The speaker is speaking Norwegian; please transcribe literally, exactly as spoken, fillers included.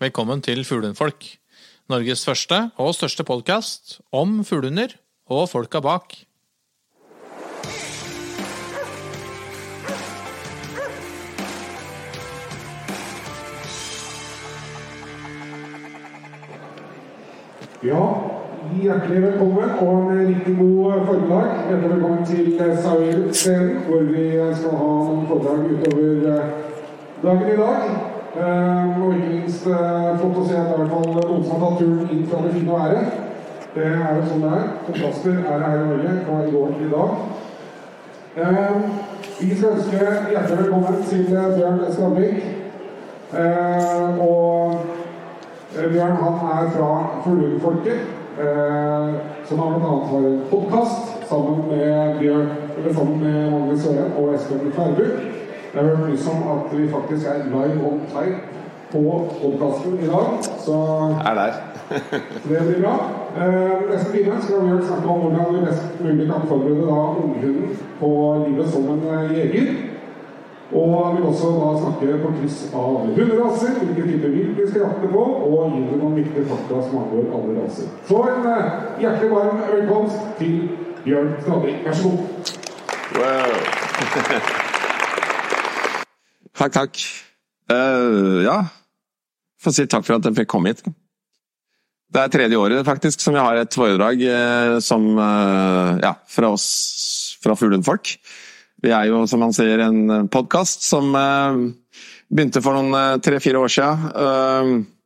Velkommen til Fuglehundfolk, Norges første og største podcast om fuglehunder og folka bak. Ja, hjertelig velkommen og en riktig god formiddag. Hjertelig velkommen til Sauer-scenen, hvor vi skal ha noen foredrag utover dagen i dag. Uh, og ikke minst uh, flott å se at det er i hvert fall noen som har tatt turen inn fra det fine været. Det er jo sånn det er. Kontraster er her i Norge, hva i går til i dag. Uh, vi skal ønske hjertelig velkommen til Bjørn Skarbæk. Uh, og uh, Bjørn han er fra Fuglehundfolket, uh, som han blant annet har en podcast sammen med Bjørn, eller sammen med Magnus Søren og Espen Færbuk. Jeg har hørt mye om at vi faktisk er live on time på podcasten i dag, så er der. Det blir bra. Uh, neste time skal vi snakke om hvordan vi mest mulig kan forberede da unghunden på livet som en uh, jeger. Og vi vil også da snakke på kryss av hunderaser, hvilke typer vilt vi skal jakte på, og gi det noen viktige fakta som angår alle raser. Så en uh, hjertelig varm velkomst til Bjørn Skarbæk. Vær så god. Wow. Takk, takk. Uh, ja, får si takk for at jeg fikk komme hit. Det er tredje året faktisk som jeg har et foredrag uh, som, uh, ja, fra oss, fra Fuglehundfolk. Vi er jo, som man sier, en podcast som uh, begynte for noen uh, tre-fire år siden. Uh,